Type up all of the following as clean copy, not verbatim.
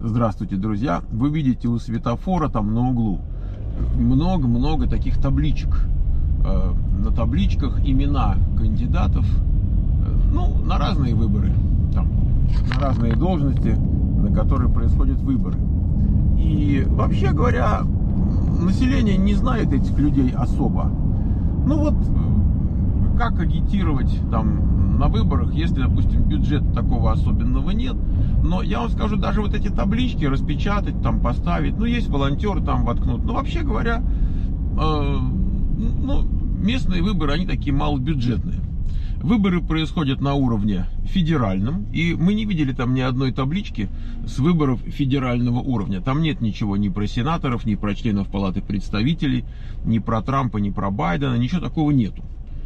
Здравствуйте, друзья! Вы видите у светофора там на углу много-много таких табличек. На табличках имена кандидатов, на разные выборы, там, на разные должности, на которые происходят выборы. И вообще говоря, население не знает этих людей особо. Как агитировать там на выборах, если, допустим, бюджета такого особенного нет. Но я вам скажу, даже вот эти таблички распечатать, там поставить, есть волонтеры там воткнут. Вообще говоря, местные выборы, они такие малобюджетные. Выборы происходят на уровне федеральном, и мы не видели там ни одной таблички с выборов федерального уровня. Там нет ничего ни про сенаторов, ни про членов Палаты представителей, ни про Трампа, ни про Байдена, ничего такого нету.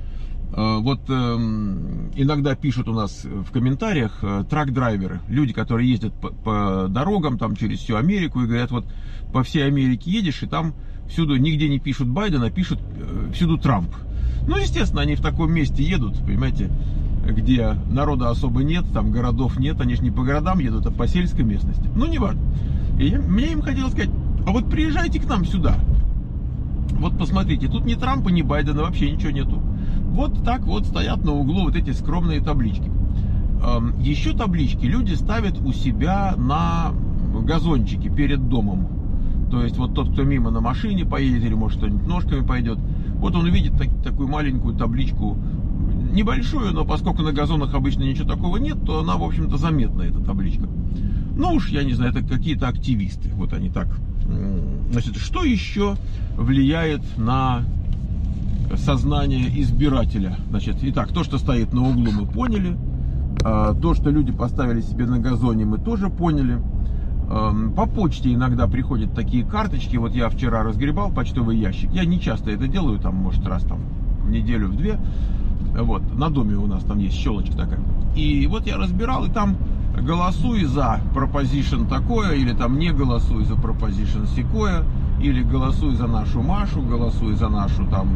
Иногда пишут у нас в комментариях трак-драйверы, люди, которые ездят по дорогам там через всю Америку и говорят, вот по всей Америке едешь, и там всюду нигде не пишут Байден, а пишут всюду Трамп. Естественно, они в таком месте едут, понимаете, где народа особо нет, там городов нет, они же не по городам едут, а по сельской местности. Неважно. И мне им хотелось сказать, а вот приезжайте к нам сюда. Вот посмотрите, тут ни Трампа, ни Байдена, вообще ничего нету. Вот так вот стоят на углу вот эти скромные таблички. Еще таблички люди ставят у себя на газончике перед домом. То есть вот тот, кто мимо на машине поедет или может кто-нибудь ножками пойдет, вот он увидит такую маленькую табличку, небольшую, но поскольку на газонах обычно ничего такого нет, то она, в общем-то, заметна, эта табличка. Я не знаю, это какие-то активисты. Вот они так. Значит, что еще влияет на сознание избирателя? Итак, то, что стоит на углу, мы поняли. То, что люди поставили себе на газоне, мы тоже поняли. По почте иногда приходят такие карточки. Вот я вчера разгребал почтовый ящик. Я не часто это делаю, там, может, раз там в неделю, в две. Вот, на доме у нас там есть щелочка такая. И вот я разбирал, и там голосуй за пропозишн такое, или там не голосуй за пропозишн сякое, или голосуй за нашу Машу, голосуй за нашу там,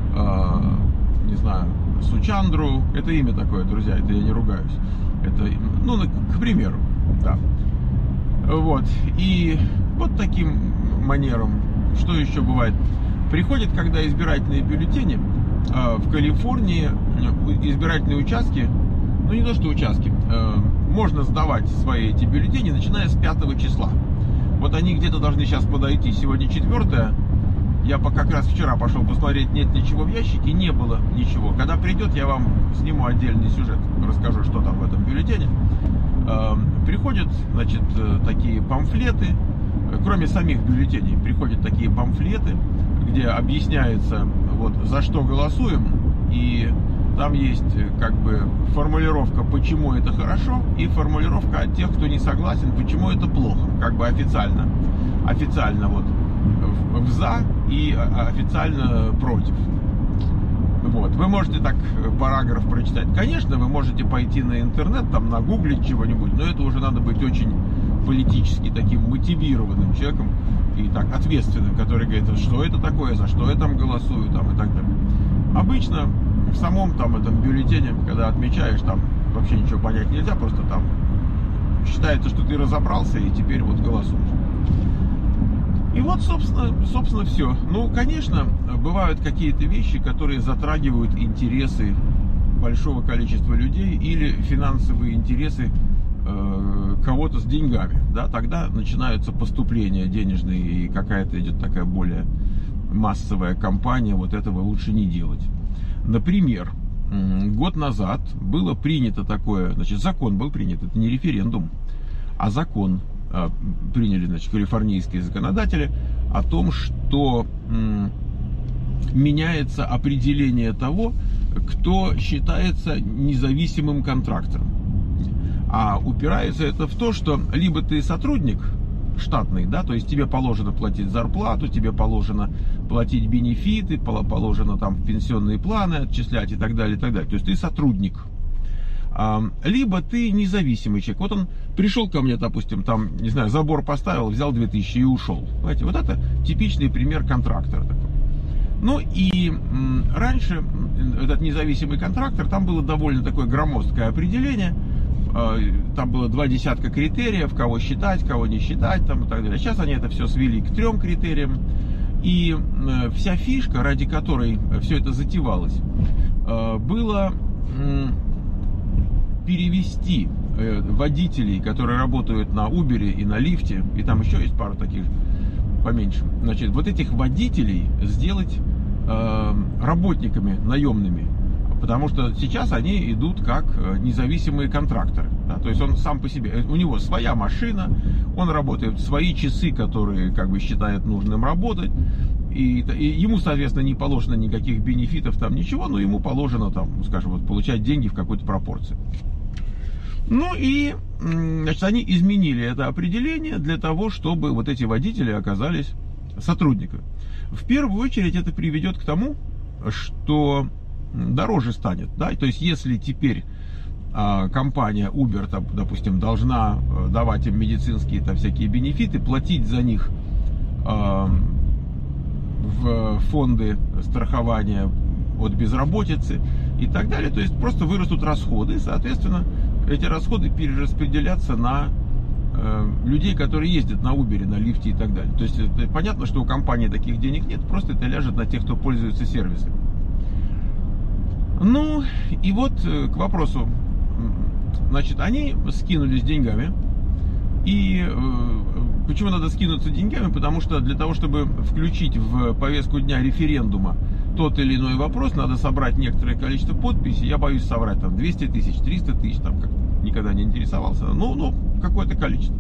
не знаю, Сучандру. Это имя такое, друзья, это я не ругаюсь. Это, к примеру, да. Вот, и вот таким манером, что еще бывает? Приходят, когда избирательные бюллетени, в Калифорнии избирательные участки, не то что участки, можно сдавать свои эти бюллетени, начиная с 5 числа. Вот они где-то должны сейчас подойти. Сегодня 4. Я как раз вчера пошел посмотреть, нет ничего в ящике, не было ничего. Когда придет, я вам сниму отдельный сюжет, расскажу, что там в этом бюллетене. Приходят, такие памфлеты, кроме самих бюллетеней, приходят такие памфлеты, где объясняется, вот, за что голосуем, и там есть, формулировка, почему это хорошо, и формулировка от тех, кто не согласен, почему это плохо, официально вот, за и официально против. Вот. Вы можете так параграф прочитать. Конечно, вы можете пойти на интернет, там нагуглить чего-нибудь, но это уже надо быть очень политически таким мотивированным человеком и так ответственным, который говорит, что это такое, за что я там голосую, там и так далее. Обычно в самом там этом бюллетене, когда отмечаешь, там вообще ничего понять нельзя, просто там считается, что ты разобрался и теперь вот голосуешь. И вот, собственно, все. Конечно, бывают какие-то вещи, которые затрагивают интересы большого количества людей или финансовые интересы кого-то с деньгами. Да? Тогда начинаются поступления денежные, и какая-то идет такая более массовая кампания. Вот этого лучше не делать. Например, год назад было принято такое, закон был принят, это не референдум, а закон. Приняли, калифорнийские законодатели о том, что меняется определение того, кто считается независимым контрактором. А упирается это в то, что либо ты сотрудник штатный, да, то есть тебе положено платить зарплату, тебе положено платить бенефиты, положено там пенсионные планы отчислять и так далее, и так далее. То есть ты сотрудник. Либо ты независимый человек. Вот он пришел ко мне, допустим, там, не знаю, забор поставил, взял 2000 и ушел. Понимаете, вот это типичный пример контрактора такой. И раньше этот независимый контрактор, там было довольно такое громоздкое определение. там было 2 десятка критериев, кого считать, кого не считать, там, и так далее. Сейчас они это все свели к 3 критериям. И вся фишка, ради которой все это затевалось, было перевести водителей, которые работают на Uber и на лифте, и там еще есть пара таких поменьше, значит, вот этих водителей сделать работниками наемными, потому что сейчас они идут как независимые контракторы, да? То есть он сам по себе, у него своя машина, он работает в свои часы, которые как бы считает нужным работать, и ему, соответственно, не положено никаких бенефитов, там ничего, но ему положено там, скажем, вот, получать деньги в какой-то пропорции. Ну и, значит, они изменили это определение для того, чтобы вот эти водители оказались сотрудниками. В первую очередь это приведет к тому, что дороже станет, да, то есть если теперь компания Uber, там, допустим, должна давать им медицинские там всякие бенефиты, платить за них в фонды страхования от безработицы и так далее, то есть просто вырастут расходы, соответственно, эти расходы перераспределятся на людей, которые ездят на Uber, на лифте и так далее. То есть понятно, что у компании таких денег нет, просто это ляжет на тех, кто пользуется сервисом. Ну, и вот к вопросу. Значит, они скинулись деньгами. И почему надо скинуться деньгами? Потому что для того, чтобы включить в повестку дня референдума тот или иной вопрос, надо собрать некоторое количество подписей. Я боюсь соврать, там 200 тысяч, 300 тысяч, там как никогда не интересовался. Ну, какое-то количество.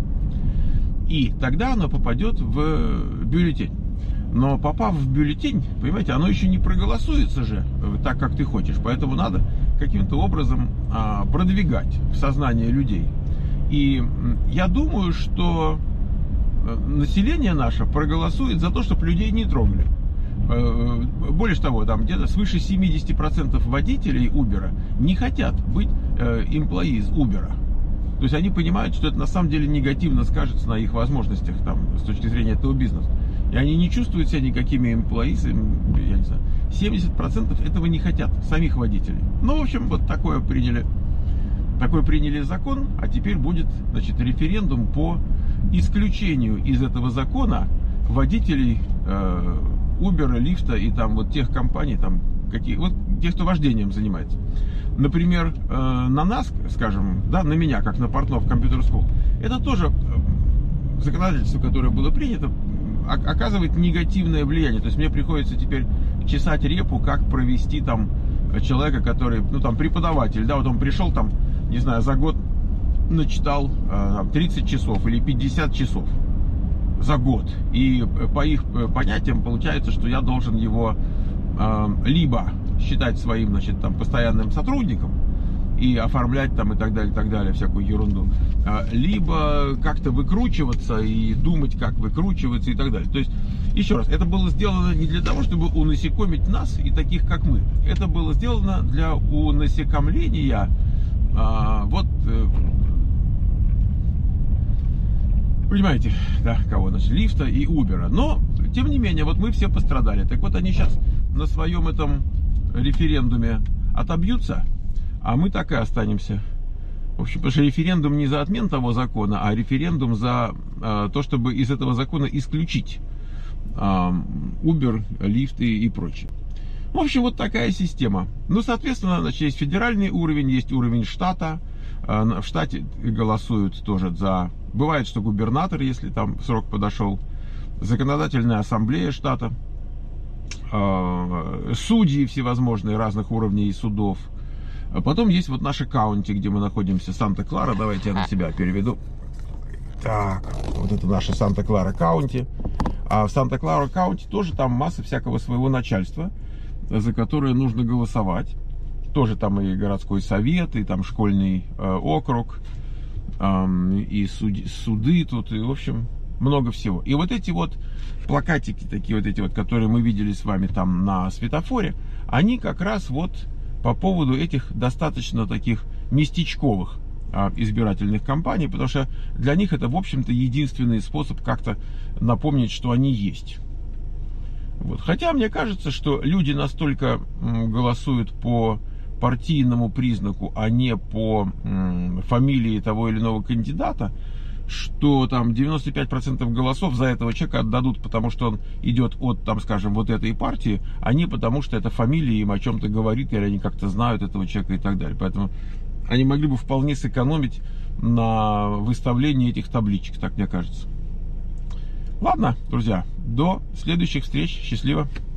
И тогда оно попадет в бюллетень. Но попав в бюллетень, понимаете, оно еще не проголосуется же так, как ты хочешь. Поэтому надо каким-то образом продвигать в сознание людей. И я думаю, что население наше проголосует за то, чтобы людей не трогали. Более того, там где-то свыше 70% водителей Uber не хотят быть employees Uber. То есть они понимают, что это на самом деле негативно скажется на их возможностях там, с точки зрения этого бизнеса. И они не чувствуют себя никакими employees, я не знаю. 70% этого не хотят, самих водителей. Ну, в общем, вот такой приняли закон, а теперь будет, значит, референдум по исключению из этого закона водителей Uber, лифта и там вот тех компаний, там, вот тех, кто вождением занимается. Например, на нас, скажем, да, на меня, как на Портнов Computer School, это тоже законодательство, которое было принято, оказывает негативное влияние. То есть мне приходится теперь чесать репу, как провести там человека, который, ну там преподаватель, да, вот он пришел там, не знаю, за год начитал 30 часов или 50 часов за год. И по их понятиям получается, что я должен его либо считать своим, значит, там, постоянным сотрудником и оформлять там и так далее, всякую ерунду, либо как-то выкручиваться и думать, как выкручиваться и так далее. То есть, еще раз, это было сделано не для того, чтобы унасекомить нас и таких, как мы. Это было сделано для унасекомления понимаете, да, кого, значит, лифта и Uber. Но, тем не менее, вот мы все пострадали. Так вот, они сейчас на своем этом референдуме отобьются, а мы так и останемся. В общем, потому что референдум не за отмену того закона, а референдум за то, чтобы из этого закона исключить Uber, лифты и прочее. В общем, вот такая система. Ну, соответственно, значит, есть федеральный уровень, есть уровень штата. В штате голосуют тоже за... Бывает, что губернатор, если там срок подошел, законодательная ассамблея штата, судьи всевозможные разных уровней судов. Потом есть вот наши каунти, где мы находимся, Санта-Клара. Давайте я на себя переведу. Так, вот это наша Санта-Клара каунти. А в Санта-Клара каунти тоже там масса всякого своего начальства, за которое нужно голосовать. Тоже там и городской совет, и там школьный округ, и суды тут, и, в общем, много всего. И вот эти вот плакатики, такие вот эти вот, которые мы видели с вами там на светофоре, они как раз вот по поводу этих достаточно таких местечковых избирательных кампаний, потому что для них это, в общем-то, единственный способ как-то напомнить, что они есть. Вот. Хотя мне кажется, что люди настолько голосуют по партийному признаку, а не по фамилии того или иного кандидата, что там 95% голосов за этого человека отдадут, потому что он идет от, там, скажем, вот этой партии, а не потому что эта фамилия им о чем-то говорит, или они как-то знают этого человека и так далее. Поэтому они могли бы вполне сэкономить на выставлении этих табличек, так мне кажется. Ладно, друзья, до следующих встреч. Счастливо.